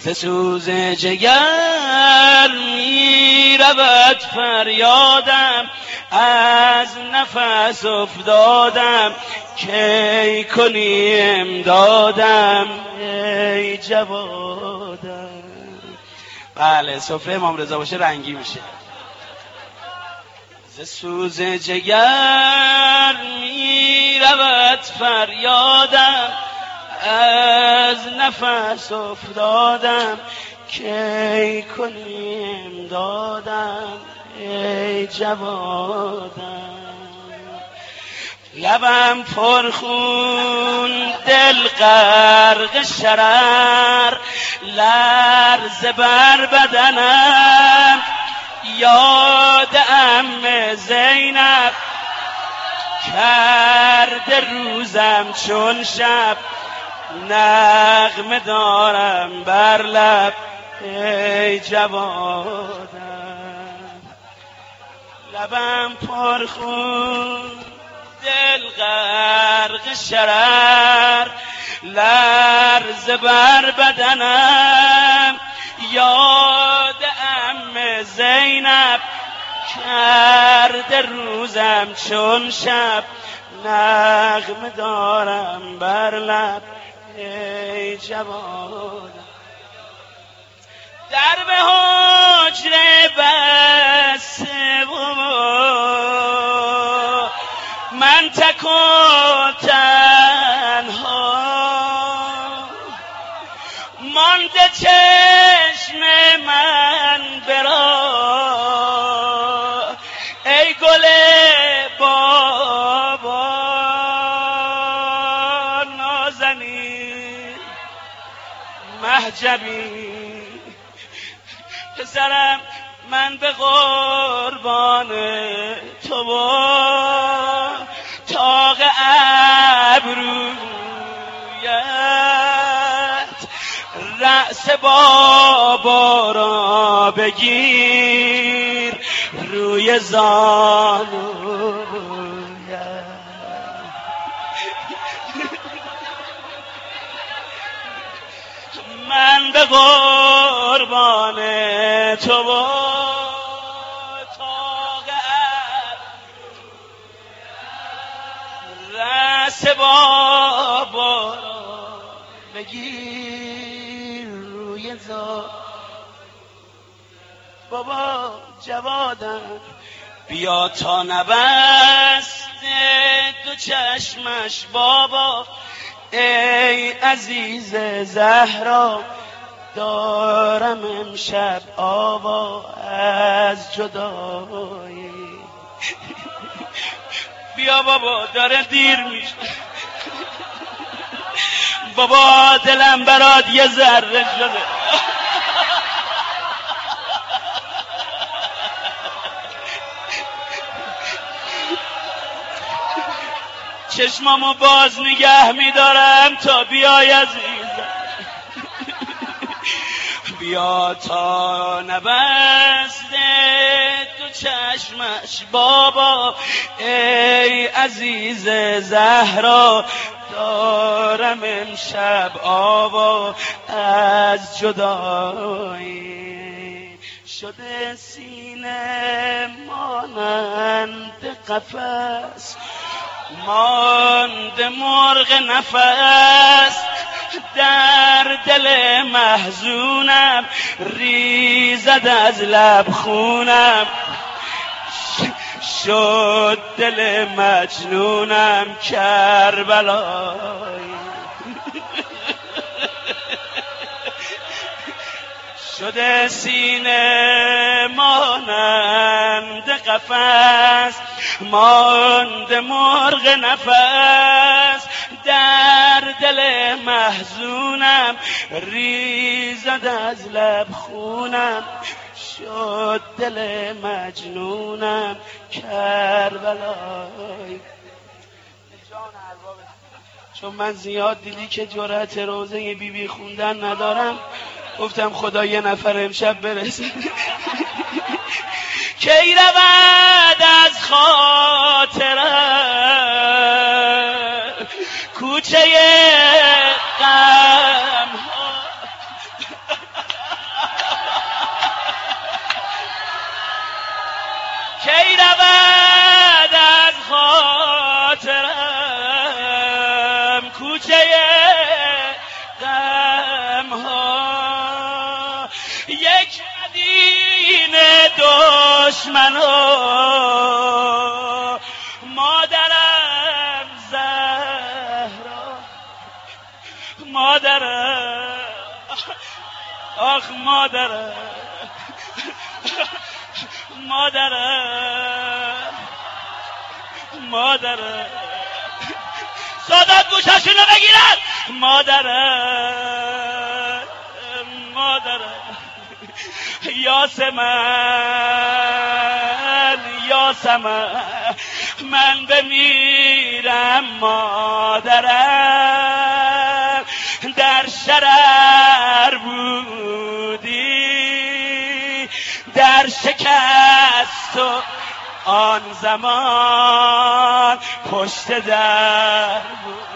ز سوز جگر می رود فریادم، از نفس افتادم کی کنی امدادم ای جوادم. بله سفره امام رضا باشه رنگی میشه. ز سوز جگر می رود فریادم، از نفس افتادم کی کنی امدادم ای جوادم. لبم پرخون دل غرق شرر، لرزه بر بدنم یاد عم زینب، کرده روزم چون شب نغمه دارم بر لب ای جوادم. لبم پرخون دل غرق شرر، لرزه بر بدنم یاد عم زینب، کرده روزم چون شب نغمه دارم بر لب ای جوانم. در به حجره بسته و من تک و تنها، مانده چشم من برا ای گل بابا نازنین مهجبی. پسرم من به قربان تو با تاق ابرویت، رأس بابا را بگیر روی زانویت. من به قربان تو با تاق رأس بابا را بگیر روی زانویت. بابا جوادم بیا تا نبسته دو چشمش بابا، ای عزیز زهرا دارم امشب آوا از جدایی. بیا بابا داره دیر میشه، بابا دلم برات یه ذره شده. چشمامو باز نگه میدارم تا بیای عزیزم. بیا تا نبسته تو چشمش بابا، ای عزیز زهرا دارم امشب آوا از جدایی. شده سینه مانند قفس، مانده مرغ نفس، در دل محزونم ریزد از لب خونم، شد دل مجنونم کربلایی. شده سینه مانند قفس، مانده مرغ نفس، در دل محزونم ریزد از لب خونم، شد دل مجنونم کربلای. چون من زیاد دیدی که جرأت روزه بیبی خوندن ندارم، گفتم خدا یه نفر امشب برسه. کی رود از خاطرم کوچه غم ها، رود از خاطرم کوچه غمها، یک مدینه دشمنا، مادرم زهرا، مادرم، آخ مادرم، مادرم، مادرم، سادات گوشاشونو بگیرن، مادرم، مادرم، یاسمن، یاسمن، من بمیرم مادرم، در شرر بودی، در شکست و آن زمان پشت در بود.